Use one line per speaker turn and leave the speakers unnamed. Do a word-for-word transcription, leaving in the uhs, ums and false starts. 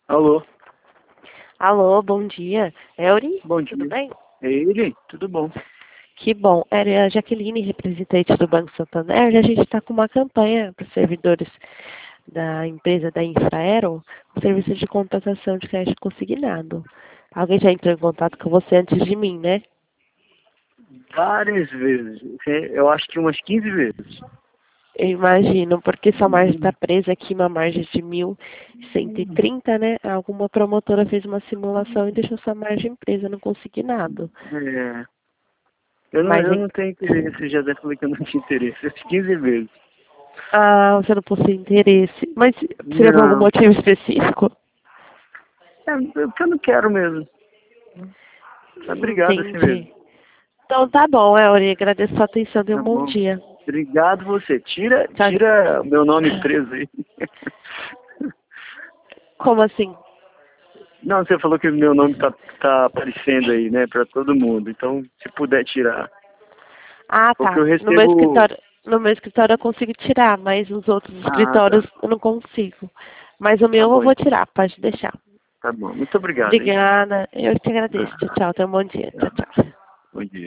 Alô,
Alô, bom dia. Elri,
bom
tudo
dia.
bem?
É ele? Tudo bom?
Que bom. É a Jaqueline, representante do Banco Santander. E a gente está com uma campanha para os servidores da empresa da Infraero, o serviço de contratação de crédito consignado. Alguém já entrou em contato com você antes de mim, né?
Várias vezes. É, Eu acho que umas quinze vezes.
Eu imagino, porque sua margem está
Hum,
presa aqui, uma margem de mil cento e trinta, né? Alguma promotora fez uma simulação e deixou sua margem presa no consignado.
É, eu, não,
Mas
eu
em
não tenho interesse, eu já até falei que eu não tinha interesse. Umas quinze vezes.
Ah, você não possui interesse. Mas seria por algum
Não,
motivo específico?
é, eu, eu não quero mesmo. Mas obrigado assim mesmo.
Entendi. Então tá bom, Elri. Agradeço a sua atenção. Tenha
Tá
um bom
bom?
dia.
Obrigado você. Tira,
Tchau.
tira meu nome preso aí.
Como assim?
Não, você falou que meu nome tá, tá aparecendo aí, né, pra todo mundo. Então, se puder tirar.
Ah,
Porque
tá.
eu
No meu
recebo.
escritório, no meu escritório eu consigo tirar, mas os outros
Ah,
escritórios
tá.
eu não consigo. Mas o
Tá
meu eu
bom
vou
então.
tirar, pode deixar.
Tá bom. Muito obrigado, hein?
Obrigada. Eu te agradeço.
Ah,
Tchau, tchau. Tenha um bom dia. Tchau,
tá.
tchau.
Bom dia.